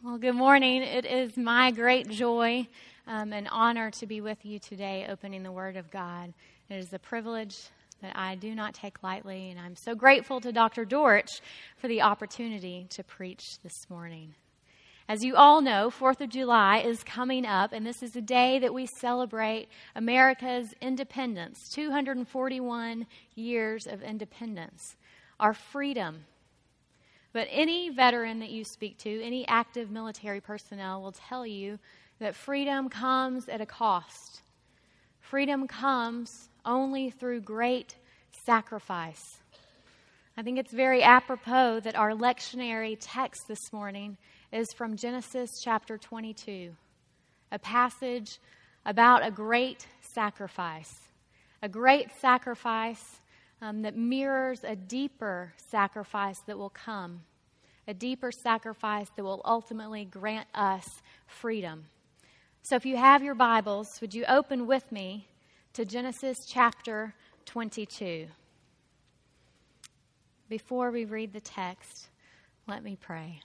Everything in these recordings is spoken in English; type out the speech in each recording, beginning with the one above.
Well, good morning. It is my great joy and honor to be with you today opening the Word of God. It is a privilege that I do not take lightly, and I'm so grateful to Dr. Dortch for the opportunity to preach this morning. As you all know, 4th of July is coming up, and this is a day that we celebrate America's independence, 241 years of independence, our freedom. But any veteran that you speak to, any active military personnel will tell you that freedom comes at a cost. Freedom comes only through great sacrifice. I think it's very apropos that our lectionary text this morning is from Genesis chapter 22, a passage about a great sacrifice that mirrors a deeper sacrifice that will come, a deeper sacrifice that will ultimately grant us freedom. So if you have your Bibles, would you open with me to Genesis chapter 22? Before we read the text, let me pray.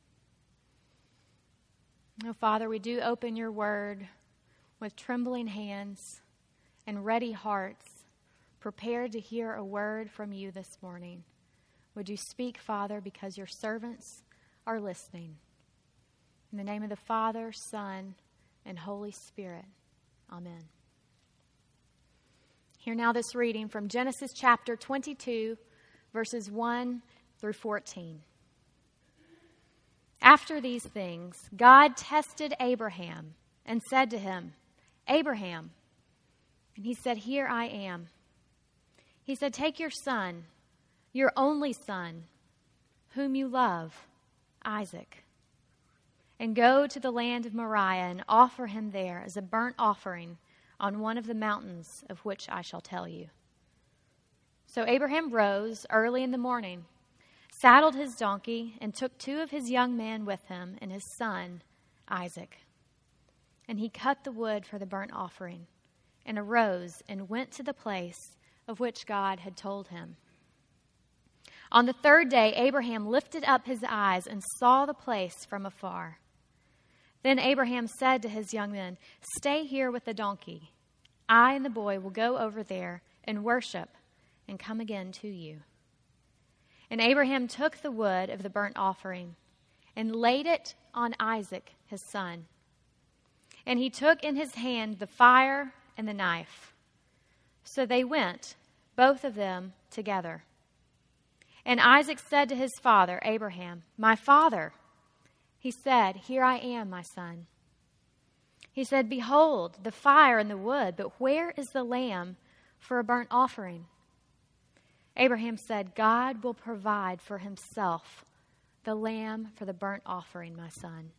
Oh, Father, we do open your word with trembling hands and ready hearts, prepared to hear a word from you this morning. Would you speak, Father, because your servants are listening. In the name of the Father, Son, and Holy Spirit. Amen. Hear now this reading from Genesis chapter 22, verses 1 through 14. After these things, God tested Abraham and said to him, "Abraham." And he said, "Here I am." He said, "Take your son, your only son, whom you love, Isaac, and go to the land of Moriah and offer him there as a burnt offering on one of the mountains of which I shall tell you." So Abraham rose early in the morning, saddled his donkey, and took 2 of his young men with him and his son, Isaac. And he cut the wood for the burnt offering and arose and went to the place of which God had told him. On the 3rd day, Abraham lifted up his eyes and saw the place from afar. Then Abraham said to his young men, "Stay here with the donkey. I and the boy will go over there and worship and come again to you." And Abraham took the wood of the burnt offering and laid it on Isaac, his son. And he took in his hand the fire and the knife. So they went, both of them together. And Isaac said to his father, Abraham, "My father." He said, "Here I am, my son." He said, "Behold, the fire and the wood, but where is the lamb for a burnt offering?" Abraham said, "God will provide for himself the lamb for the burnt offering, my son."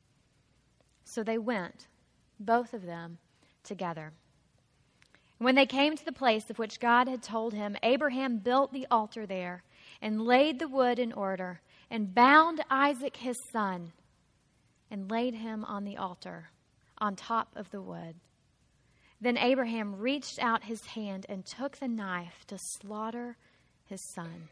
So they went, both of them together. When they came to the place of which God had told him, Abraham built the altar there and laid the wood in order and bound Isaac his son and laid him on the altar on top of the wood. Then Abraham reached out his hand and took the knife to slaughter his son.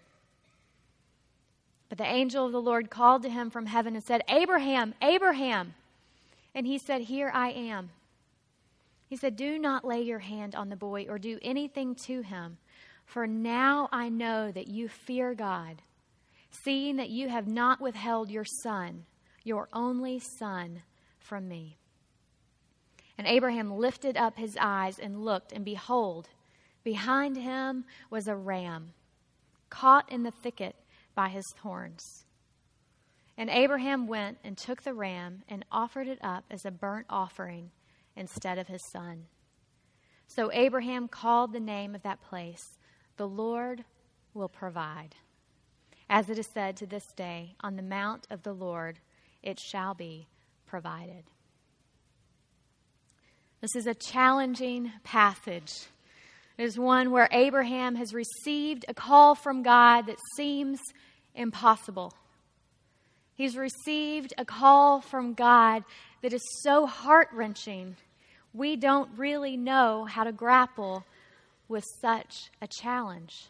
But the angel of the Lord called to him from heaven and said, "Abraham, Abraham." And he said, "Here I am." He said, "Do not lay your hand on the boy or do anything to him, for now I know that you fear God, seeing that you have not withheld your son, your only son, from me." And Abraham lifted up his eyes and looked, and behold, behind him was a ram, caught in the thicket by his horns. And Abraham went and took the ram and offered it up as a burnt offering instead of his son. So Abraham called the name of that place, "The Lord will provide." As it is said to this day, "On the mount of the Lord it shall be provided." This is a challenging passage. It is one where Abraham has received a call from God that seems impossible. He's received a call from God that is so heart-wrenching, we don't really know how to grapple with such a challenge.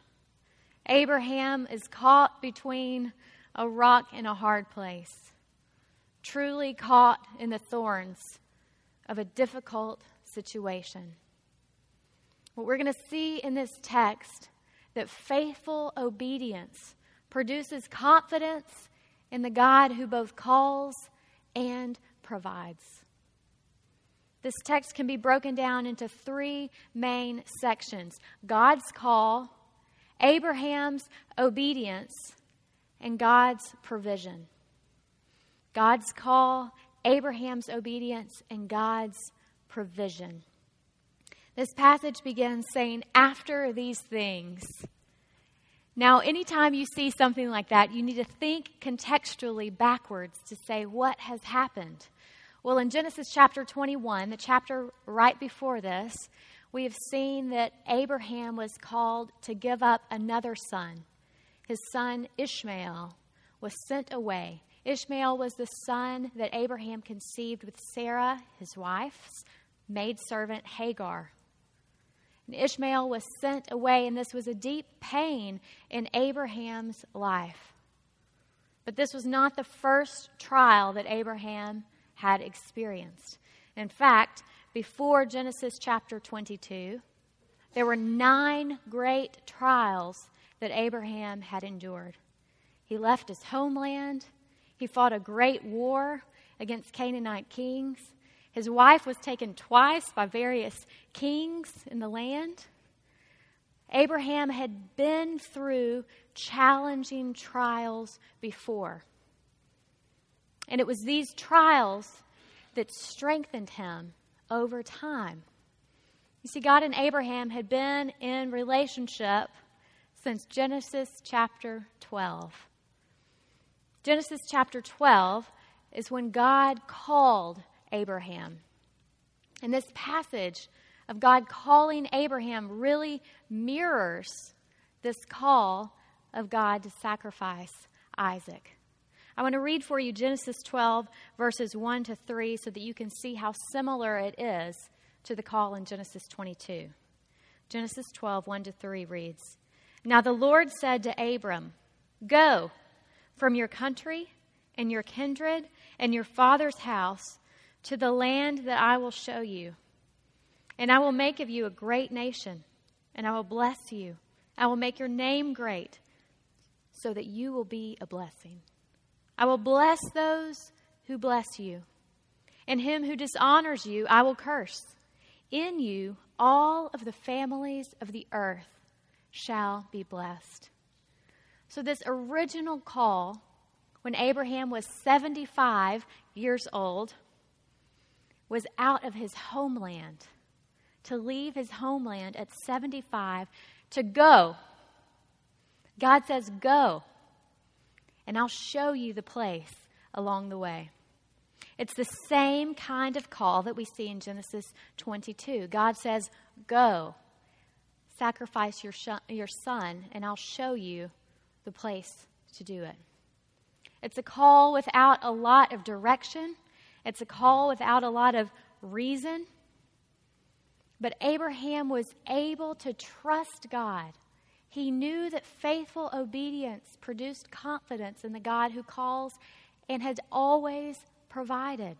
Abraham is caught between a rock and a hard place. truly caught in the thorns of a difficult situation. What we're going to see in this text, that faithful obedience produces confidence in the God who both calls and provides. This text can be broken down into three main sections: God's call, Abraham's obedience, and God's provision. God's call, Abraham's obedience, and God's provision. This passage begins saying, after these things. Now, anytime you see something like that, you need to think contextually backwards to say what has happened. Well, in Genesis chapter 21, the chapter right before this, we have seen that Abraham was called to give up another son. His son Ishmael was sent away. Ishmael was the son that Abraham conceived with Sarah, his wife's maidservant Hagar. And Ishmael was sent away, and this was a deep pain in Abraham's life. But this was not the first trial that Abraham had experienced. In fact, before Genesis chapter 22, there were 9 great trials that Abraham had endured. He left his homeland. He fought a great war against Canaanite kings. His wife was taken twice by various kings in the land. Abraham had been through challenging trials before. And it was these trials that strengthened him over time. You see, God and Abraham had been in relationship since Genesis chapter 12. Genesis chapter 12 is when God called Abraham. And this passage of God calling Abraham really mirrors this call of God to sacrifice Isaac. I want to read for you Genesis 12, verses 1 to 3, so that you can see how similar it is to the call in Genesis 22. Genesis 12, 1 to 3 reads, "Now the Lord said to Abram, 'Go from your country and your kindred and your father's house to the land that I will show you. And I will make of you a great nation, and I will bless you. I will make your name great, so that you will be a blessing. I will bless those who bless you, and him who dishonors you I will curse. In you all of the families of the earth shall be blessed.'" So this original call, when Abraham was 75 years old, was out of his homeland, to leave his homeland at 75 to go. God says, "Go, and I'll show you the place along the way." It's the same kind of call that we see in Genesis 22. God says, "Go, sacrifice your son, and I'll show you the place to do it." It's a call without a lot of direction. It's a call without a lot of reason. But Abraham was able to trust God. He knew that faithful obedience produced confidence in the God who calls and has always provided.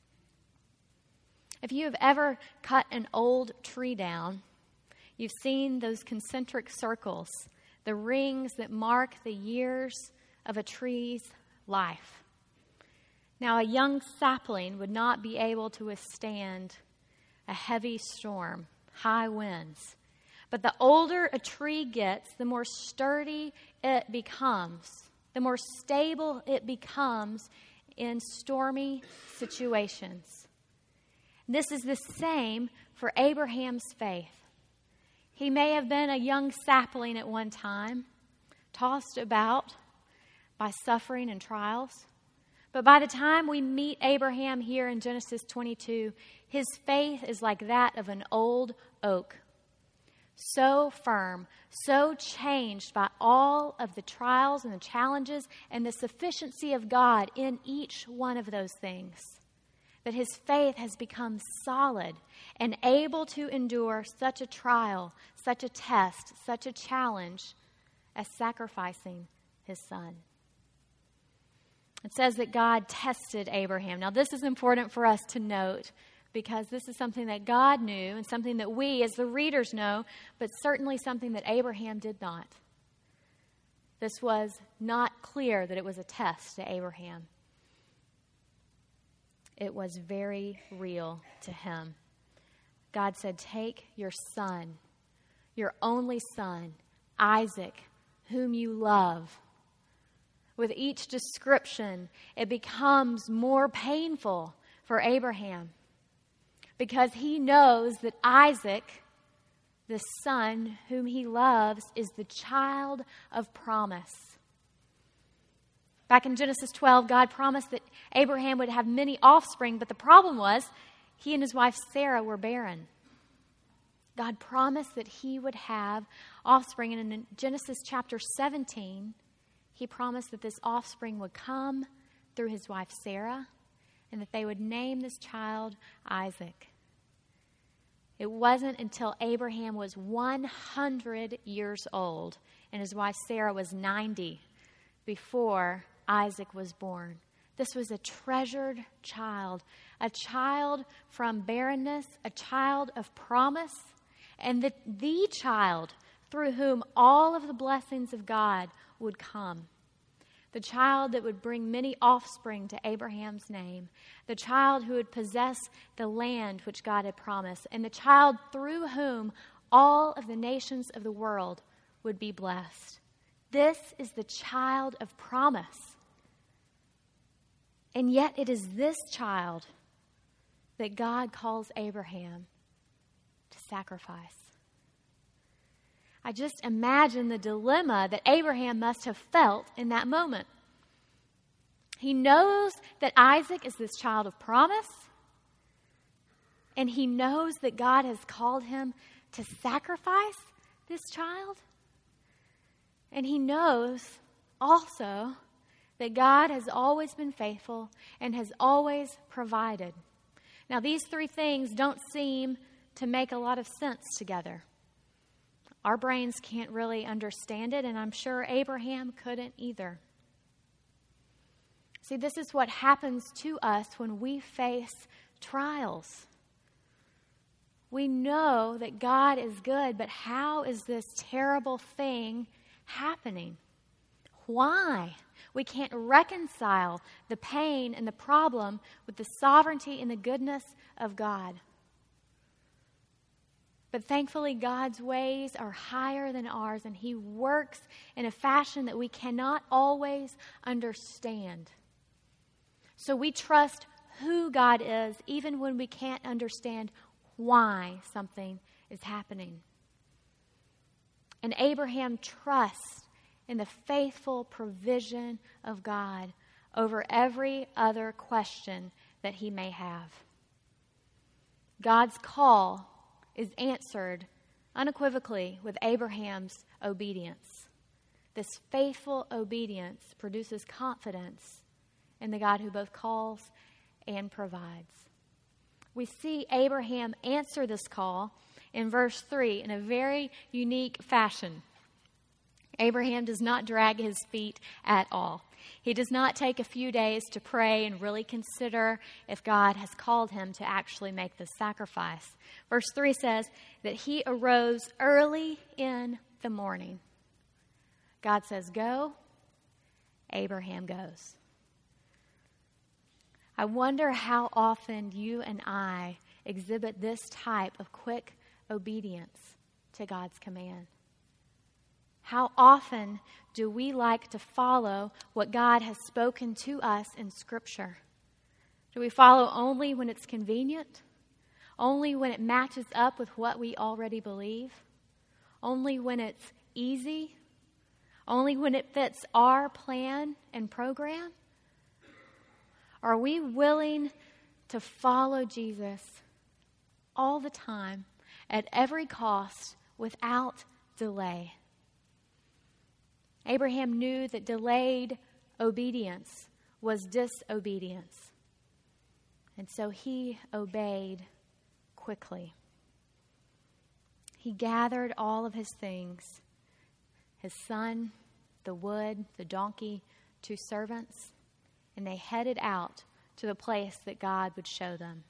If you have ever cut an old tree down, you've seen those concentric circles, the rings that mark the years of a tree's life. Now, a young sapling would not be able to withstand a heavy storm, high winds. But the older a tree gets, the more sturdy it becomes, the more stable it becomes in stormy situations. This is the same for Abraham's faith. He may have been a young sapling at one time, tossed about by suffering and trials. But by the time we meet Abraham here in Genesis 22, his faith is like that of an old oak. So firm, so changed by all of the trials and the challenges and the sufficiency of God in each one of those things, that his faith has become solid and able to endure such a trial, such a test, such a challenge as sacrificing his son. It says that God tested Abraham. Now, this is important for us to note because this is something that God knew and something that we as the readers know, but certainly something that Abraham did not. This was not clear that it was a test to Abraham. It was very real to him. God said, take your son, your only son, Isaac, whom you love. With each description, it becomes more painful for Abraham because he knows that Isaac, the son whom he loves, is the child of promise. Back in Genesis 12, God promised that Abraham would have many offspring, but the problem was he and his wife Sarah were barren. God promised that he would have offspring, and in Genesis chapter 17, he promised that this offspring would come through his wife Sarah and that they would name this child Isaac. It wasn't until Abraham was 100 years old and his wife Sarah was 90 before Isaac was born. This was a treasured child, a child from barrenness, a child of promise, and the child through whom all of the blessings of God would come. The child that would bring many offspring to Abraham's name. The child who would possess the land which God had promised. And the child through whom all of the nations of the world would be blessed. This is the child of promise. And yet it is this child that God calls Abraham to sacrifice. I just imagine the dilemma that Abraham must have felt in that moment. He knows that Isaac is this child of promise, and he knows that God has called him to sacrifice this child. And he knows also that God has always been faithful and has always provided. Now, these three things don't seem to make a lot of sense together. Our brains can't really understand it, and I'm sure Abraham couldn't either. See, this is what happens to us when we face trials. We know that God is good, but how is this terrible thing happening? Why? We can't reconcile the pain and the problem with the sovereignty and the goodness of God. But thankfully, God's ways are higher than ours, and He works in a fashion that we cannot always understand. So we trust who God is, even when we can't understand why something is happening. And Abraham trusts in the faithful provision of God over every other question that he may have. God's call is answered unequivocally with Abraham's obedience. This faithful obedience produces confidence in the God who both calls and provides. We see Abraham answer this call in verse 3 in a very unique fashion. Abraham does not drag his feet at all. He does not take a few days to pray and really consider if God has called him to actually make this sacrifice. Verse 3 says that he arose early in the morning. God says, go. Abraham goes. I wonder how often you and I exhibit this type of quick obedience to God's command. How often do we like to follow what God has spoken to us in Scripture? Do we follow only when it's convenient? Only when it matches up with what we already believe? Only when it's easy? Only when it fits our plan and program? Are we willing to follow Jesus all the time, at every cost, without delay? Abraham knew that delayed obedience was disobedience. And so he obeyed quickly. He gathered all of his things, his son, the wood, the donkey, 2 servants, and they headed out to the place that God would show them.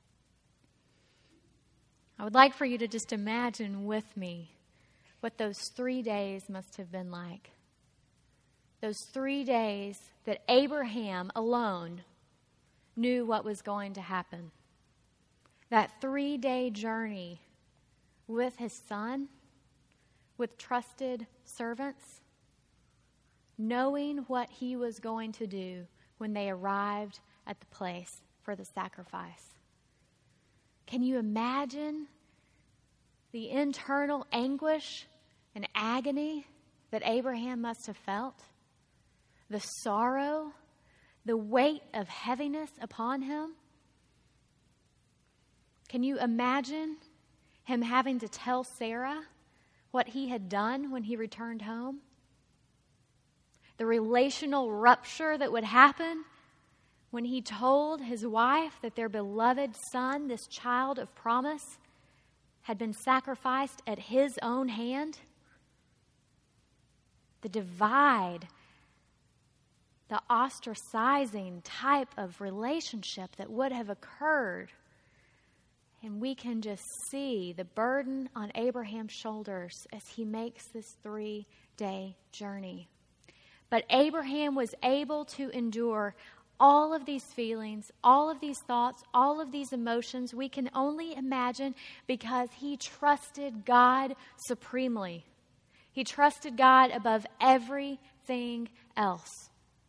I would like for you to just imagine with me what those 3 days must have been like. Those 3 days that Abraham alone knew what was going to happen. That 3-day journey with his son, with trusted servants, knowing what he was going to do when they arrived at the place for the sacrifice. Can you imagine the internal anguish and agony that Abraham must have felt? The sorrow, the weight of heaviness upon him? Can you imagine him having to tell Sarah what he had done when he returned home? The relational rupture that would happen when he told his wife that their beloved son, this child of promise, had been sacrificed at his own hand? The divide, the ostracizing type of relationship that would have occurred. And we can just see the burden on Abraham's shoulders as he makes this 3-day journey. But Abraham was able to endure all of these feelings, all of these thoughts, all of these emotions. We can only imagine because he trusted God supremely. He trusted God above everything else.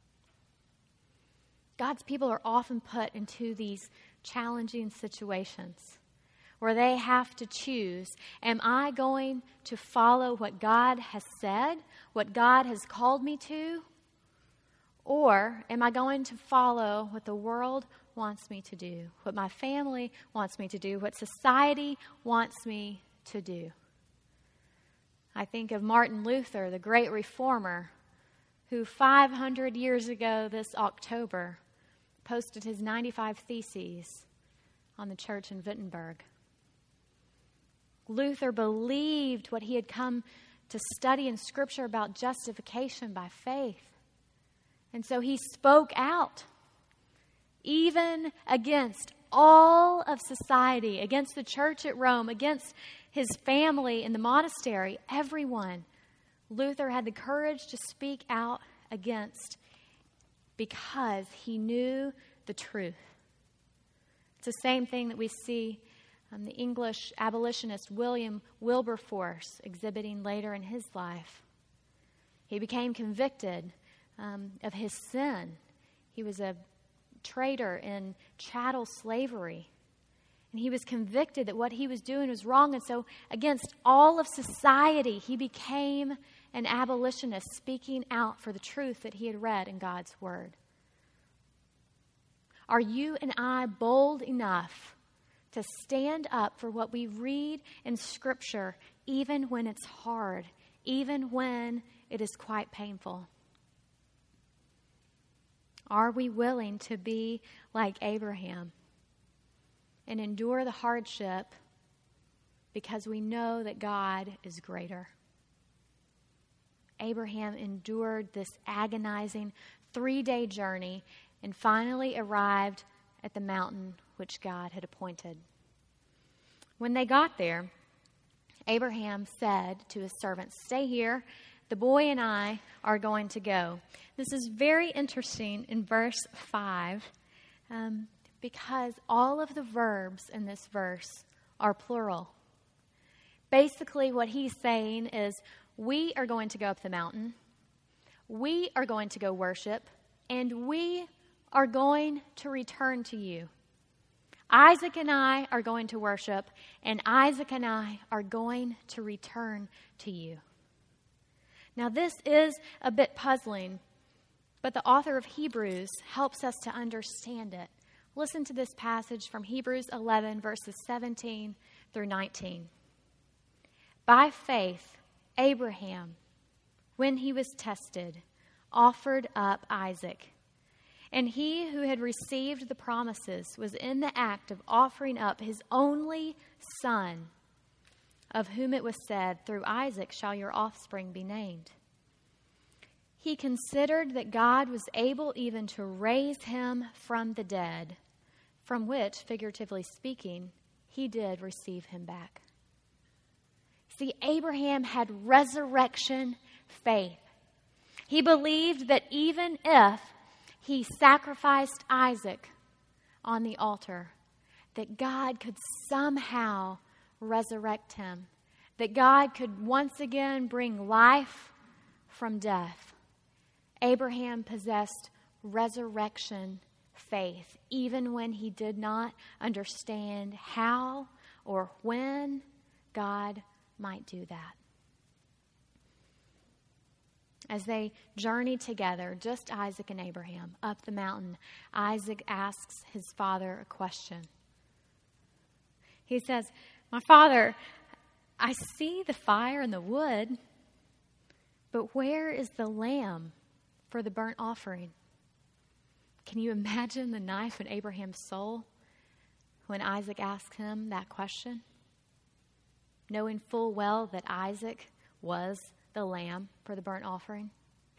God's people are often put into these challenging situations where they have to choose, am I going to follow what God has said, what God has called me to, or am I going to follow what the world wants me to do, what my family wants me to do, what society wants me to do? I think of Martin Luther, the great reformer, who 500 years ago this October posted his 95 Theses on the church in Wittenberg. Luther believed what he had come to study in Scripture about justification by faith. And so he spoke out, even against all of society, against the church at Rome, against his family in the monastery, everyone. Luther had the courage to speak out against because he knew the truth. It's the same thing that we see the English abolitionist William Wilberforce exhibiting later in his life. He became convicted of his sin. He was a traitor in chattel slavery. And he was convicted that what he was doing was wrong. And so against all of society, he became an abolitionist, speaking out for the truth that he had read in God's Word. Are you and I bold enough to stand up for what we read in Scripture, even when it's hard, even when it is quite painful? Are we willing to be like Abraham and endure the hardship because we know that God is greater? Abraham endured this agonizing 3-day journey and finally arrived at the mountain which God had appointed. When they got there, Abraham said to his servants, "Stay here. The boy and I are going to go." This is very interesting in verse 5 because all of the verbs in this verse are plural. Basically, what he's saying is, we are going to go up the mountain, we are going to go worship, and we are going to return to you. Isaac and I are going to worship, and Isaac and I are going to return to you. Now, this is a bit puzzling, but the author of Hebrews helps us to understand it. Listen to this passage from Hebrews 11, verses 17 through 19. By faith, Abraham, when he was tested, offered up Isaac. And he who had received the promises was in the act of offering up his only son, of whom it was said, "Through Isaac shall your offspring be named." he considered that God was able even to raise him from the dead, from which, figuratively speaking, he did receive him back. See, Abraham had resurrection faith. He believed that even if he sacrificed Isaac on the altar, that God could somehow resurrect him, that God could once again bring life from death. Abraham possessed resurrection faith, even when he did not understand how or when God might do that. As they journey together, just Isaac and Abraham, up the mountain, Isaac asks his father a question. He says, "My father, I see the fire and the wood, but where is the lamb for the burnt offering?" Can you imagine the knife in Abraham's soul when Isaac asks him that question? Knowing full well that Isaac was the lamb for the burnt offering.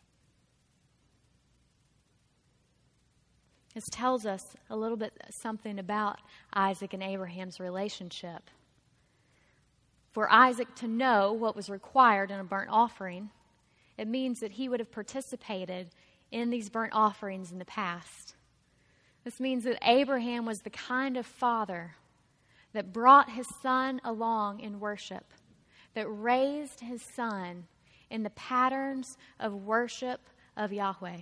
This tells us a little bit something about Isaac and Abraham's relationship. For Isaac to know what was required in a burnt offering, it means that he would have participated in these burnt offerings in the past. This means that Abraham was the kind of father that brought his son along in worship, that raised his son in the patterns of worship of Yahweh.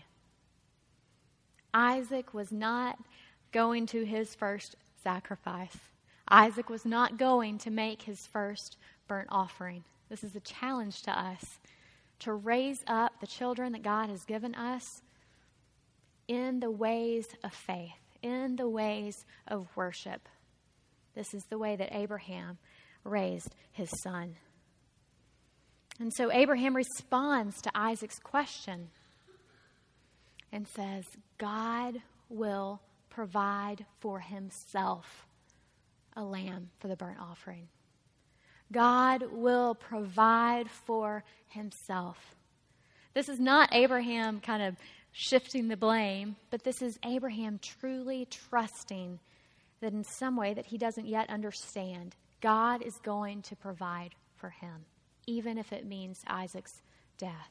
Isaac was not going to his first sacrifice. Isaac was not going to make his first burnt offering. This is a challenge to us, to raise up the children that God has given us in the ways of faith, in the ways of worship. This is the way that Abraham raised his son. And so Abraham responds to Isaac's question and says, God will provide for himself a lamb for the burnt offering. God will provide for himself. This is not Abraham kind of shifting the blame, but this is Abraham truly trusting that in some way that he doesn't yet understand, God is going to provide for him, even if it means Isaac's death.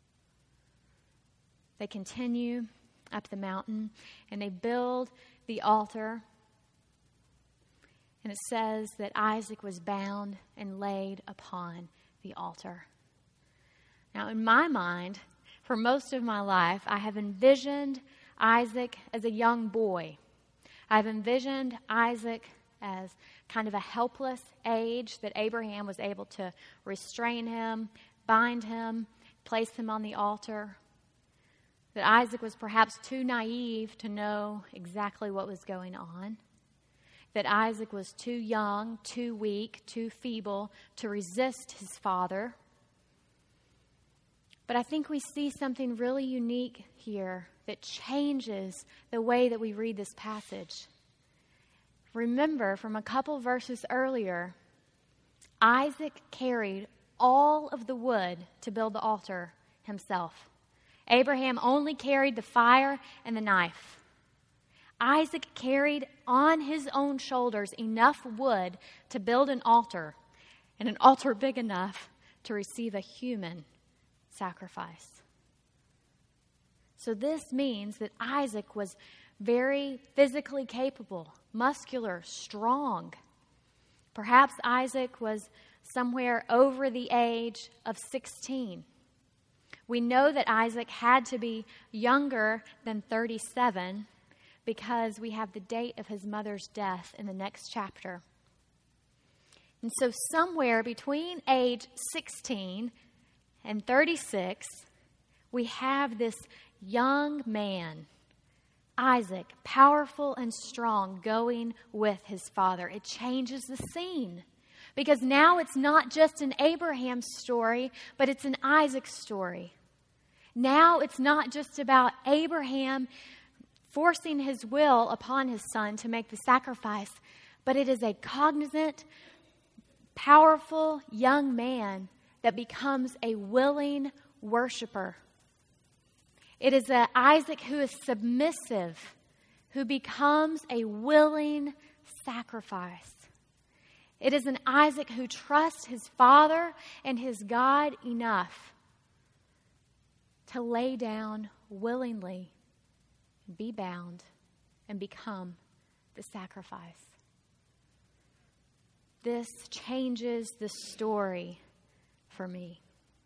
They continue up the mountain and they build the altar. And it says that Isaac was bound and laid upon the altar. Now, in my mind, for most of my life, I have envisioned Isaac as a young boy. I've envisioned Isaac as kind of a helpless age that Abraham was able to restrain him, bind him, place him on the altar. That Isaac was perhaps too naive to know exactly what was going on. That Isaac was too young, too weak, too feeble to resist his father. But I think we see something really unique here that changes the way that we read this passage. Remember, from a couple verses earlier, Isaac carried all of the wood to build the altar himself. Abraham only carried the fire and the knife. Isaac carried on his own shoulders enough wood to build an altar, and an altar big enough to receive a human sacrifice. So this means that Isaac was very physically capable, muscular, strong. Perhaps Isaac was somewhere over the age of 16. We know that Isaac had to be younger than 37 because we have the date of his mother's death in the next chapter. And so somewhere between age 16 and 36, we have this young man, Isaac, powerful and strong, going with his father. It changes the scene because now it's not just an Abraham story, but it's an Isaac story. Now it's not just about Abraham forcing his will upon his son to make the sacrifice, but it is a cognizant, powerful young man that becomes a willing worshiper. It is an Isaac who is submissive, who becomes a willing sacrifice. It is an Isaac who trusts his father and his God enough to lay down willingly, be bound, and become the sacrifice. This changes the story for me.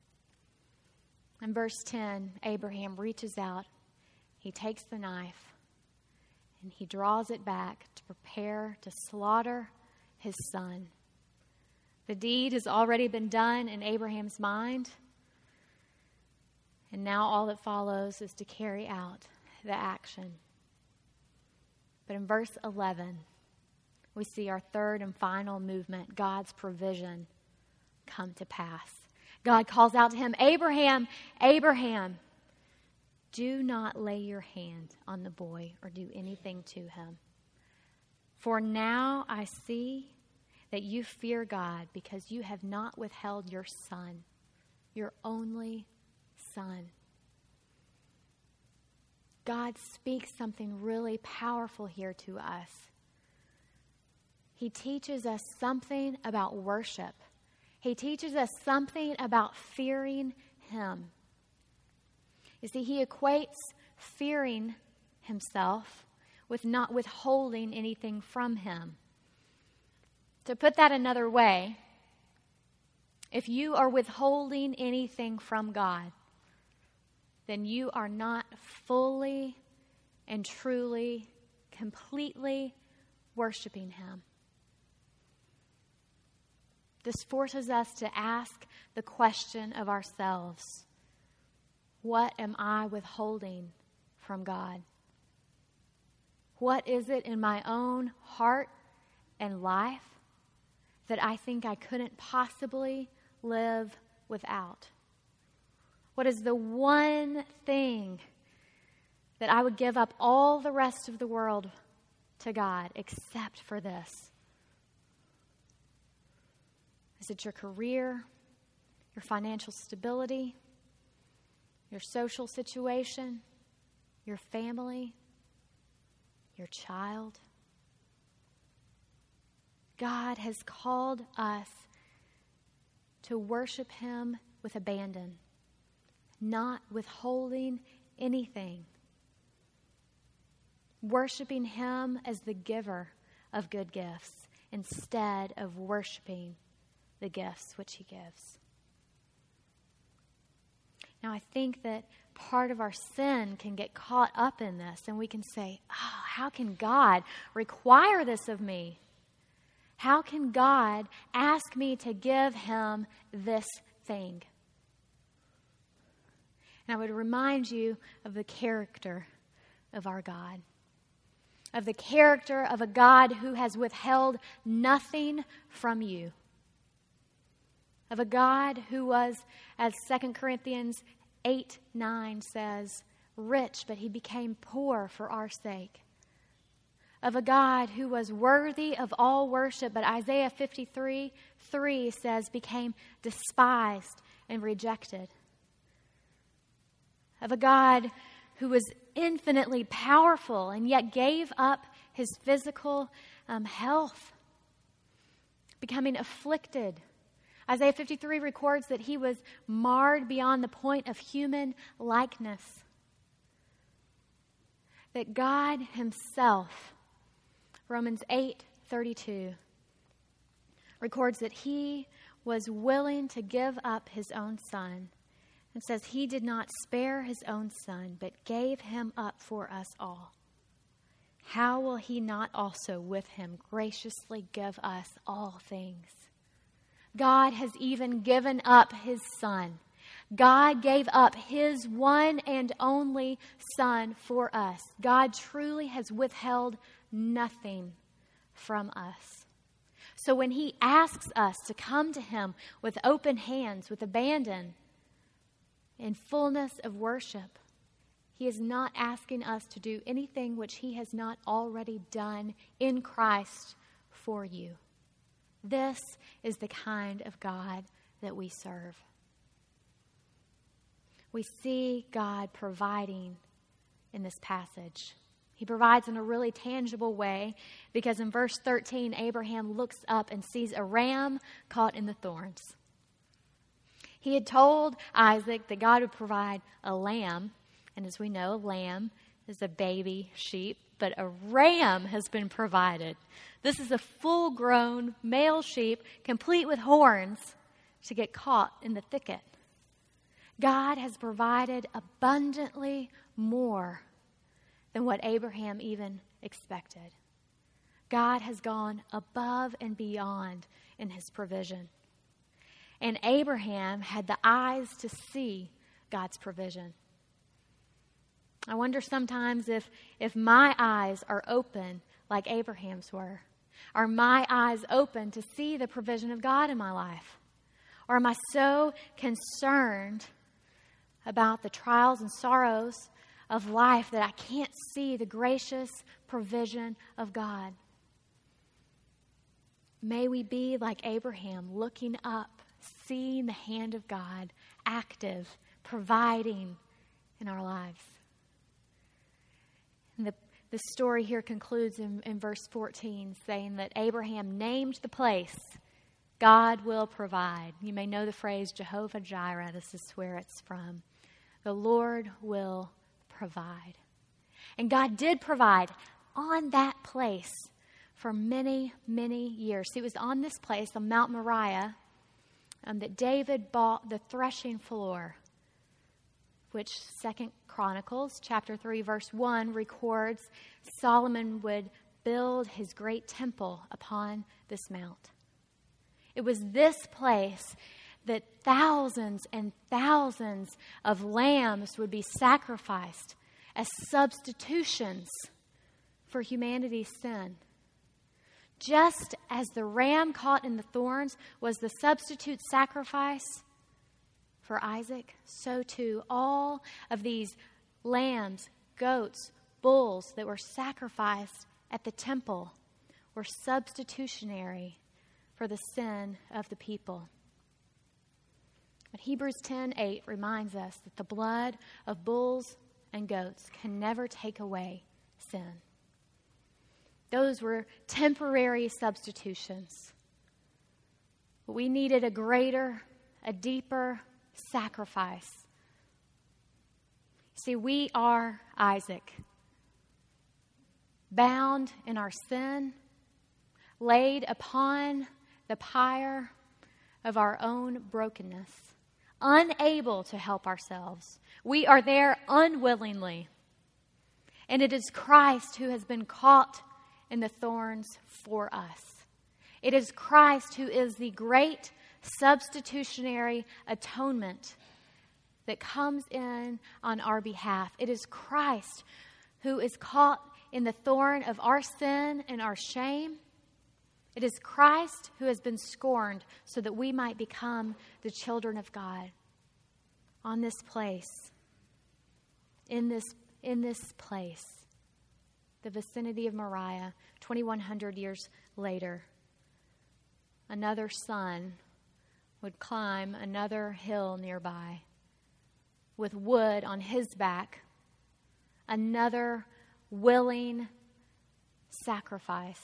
In verse 10, Abraham reaches out, he takes the knife, and he draws it back to prepare to slaughter his son. The deed has already been done in Abraham's mind, and now all that follows is to carry out the action. But in verse 11, we see our third and final movement, God's provision, come to pass. God calls out to him, Abraham, Abraham, do not lay your hand on the boy or do anything to him. For now I see that you fear God because you have not withheld your son, your only son. God speaks something really powerful here to us. He teaches us something about worship. He teaches us something about fearing him. You see, he equates fearing himself with not withholding anything from him. To put that another way, if you are withholding anything from God, then you are not fully and truly, completely worshiping him. This forces us to ask the question of ourselves, what am I withholding from God? What is it in my own heart and life that I think I couldn't possibly live without? What is the one thing that I would give up all the rest of the world to God except for this? Is it your career, your financial stability, your social situation, your family, your child? God has called us to worship him with abandon, not withholding anything. Worshiping him as the giver of good gifts instead of worshiping the gifts which he gives. Now, I think that part of our sin can get caught up in this, and we can say, oh, how can God require this of me? How can God ask me to give him this thing? And I would remind you of the character of our God, of the character of a God who has withheld nothing from you, of a God who was, as 2 Corinthians 8:9 says, rich, but he became poor for our sake. Of a God who was worthy of all worship, but Isaiah 53:3 says became despised and rejected. Of a God who was infinitely powerful and yet gave up his physical health, becoming afflicted. Isaiah 53 records that he was marred beyond the point of human likeness. That God himself, Romans 8:32, records that he was willing to give up his own son. It says he did not spare his own son, but gave him up for us all. How will he not also with him graciously give us all things? God has even given up his son. God gave up his one and only son for us. God truly has withheld nothing from us. So when he asks us to come to him with open hands, with abandon, in fullness of worship, he is not asking us to do anything which he has not already done in Christ for you. This is the kind of God that we serve. We see God providing in this passage. He provides in a really tangible way because in verse 13, Abraham looks up and sees a ram caught in the thorns. He had told Isaac that God would provide a lamb, and as we know, a lamb is a baby sheep, but a ram has been provided. This is a full-grown male sheep, complete with horns, to get caught in the thicket. God has provided abundantly more than what Abraham even expected. God has gone above and beyond in his provision. And Abraham had the eyes to see God's provision. I wonder sometimes if my eyes are open like Abraham's were. Are my eyes open to see the provision of God in my life? Or am I so concerned about the trials and sorrows of life that I can't see the gracious provision of God? May we be like Abraham, looking up, seeing the hand of God active, providing in our lives. And the story here concludes in verse 14, saying that Abraham named the place, God will provide. You may know the phrase Jehovah Jireh. This is where it's from. The Lord will provide. And God did provide on that place for many, many years. It was on this place, on Mount Moriah, that David bought the threshing floor, which 2 Chronicles chapter 3 verse 1 records Solomon would build his great temple upon this mount. It was this place that thousands and thousands of lambs would be sacrificed as substitutions for humanity's sin. Just as the ram caught in the thorns was the substitute sacrifice for Isaac, so too all of these lambs, goats, bulls that were sacrificed at the temple were substitutionary for the sin of the people. But Hebrews 10:8 reminds us that the blood of bulls and goats can never take away sin. Those were temporary substitutions. But we needed a greater, a deeper sacrifice. See, we are Isaac, bound in our sin, laid upon the pyre of our own brokenness, unable to help ourselves. We are there unwillingly. And it is Christ who has been caught in the thorns for us. It is Christ who is the great substitutionary atonement that comes in on our behalf. It is Christ who is caught in the thorn of our sin and our shame. It is Christ who has been scorned so that we might become the children of God. On this place, in this place, the vicinity of Moriah, 2,100 years later, another son would climb another hill nearby with wood on his back, another willing sacrifice,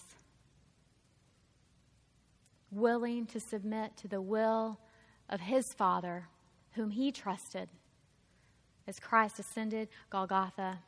willing to submit to the will of his Father, whom he trusted, as Christ ascended Golgotha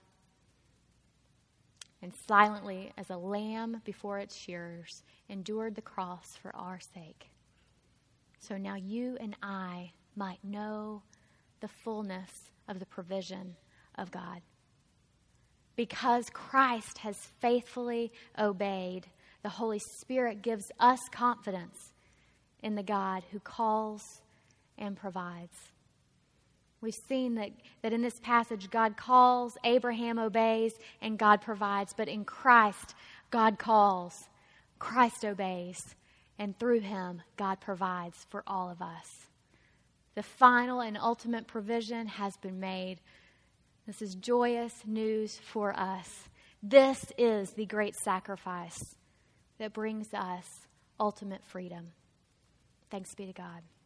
and silently, as a lamb before its shearers, endured the cross for our sake. So now you and I might know the fullness of the provision of God. Because Christ has faithfully obeyed, the Holy Spirit gives us confidence in the God who calls and provides. We've seen that in this passage, God calls, Abraham obeys, and God provides. But in Christ, God calls, Christ obeys, and through him, God provides for all of us. The final and ultimate provision has been made. This is joyous news for us. This is the great sacrifice that brings us ultimate freedom. Thanks be to God.